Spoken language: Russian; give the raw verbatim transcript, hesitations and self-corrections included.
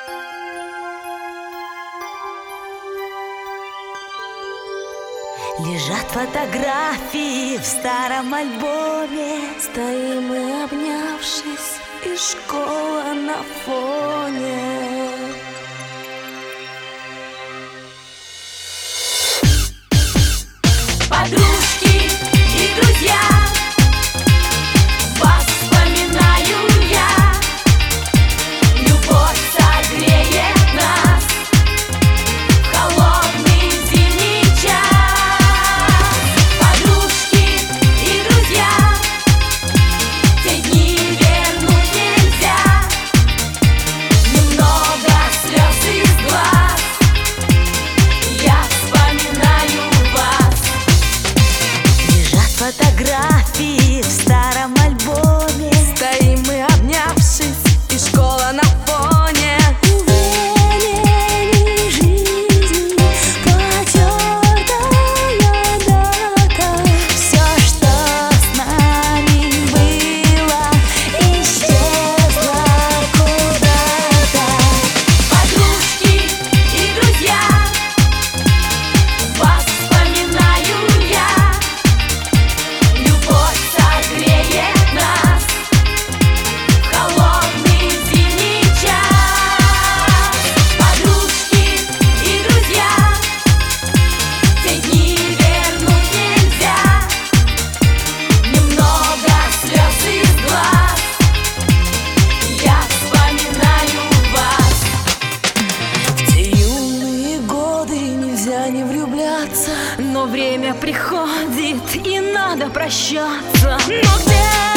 Лежат фотографии в старом альбоме. Стоим мы, обнявшись, и школа на фоне. Подружки и друзья, вас вспоминаю я. Любовь согреет нас в холодный зимний час. Подружки и друзья, те дни вернуть нельзя. Немного слез из глаз, я вспоминаю вас. Лежат фотографии в старом альбоме. Стоим мы, обнявшись, и школа на фоне. Времени жизни потертая дата. Все, что с нами было, исчезло куда-то. Подружки и друзья, вас вспоминаю я. Любовь согреет нас в холодный зимний час. Подружки и друзья, те дни вернуть нельзя. Немного слез из глаз, я вспоминаю вас. В те юные годы нельзя не влюбляться, но время приходит и надо прощаться. Но где